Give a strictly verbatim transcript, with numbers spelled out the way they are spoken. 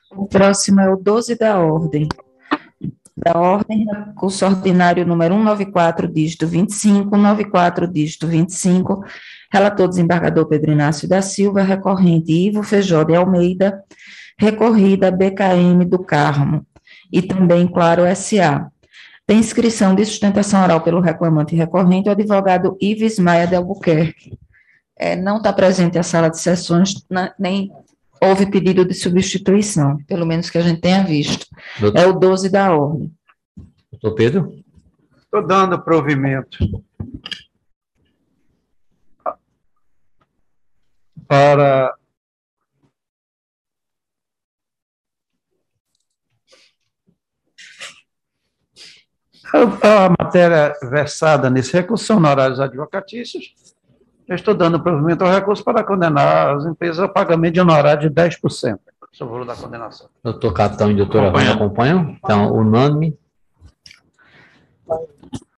O próximo é o doze da ordem. Da ordem, recurso ordinário número cento e noventa e quatro, dígito vinte e cinco, cento e noventa e quatro, dígito vinte e cinco, relator desembargador Pedro Inácio da Silva, recorrente Ivo Feijó de Almeida, recorrida B K M do Carmo, e também Claro S A. Tem inscrição de sustentação oral pelo reclamante e recorrente o advogado Ives Maia de Albuquerque. É, não está presente a sala de sessões, na, nem houve pedido de substituição, pelo menos que a gente tenha visto. Doutor, é o doze da ordem. Doutor Pedro? Estou dando provimento para a matéria versada nesse recurso são honorários advocatícios. Eu estou dando provimento ao recurso para condenar as empresas ao pagamento de honorário de dez por cento sobre o valor da condenação. Doutor Capitão e doutora Wanda acompanham? Então, unânime.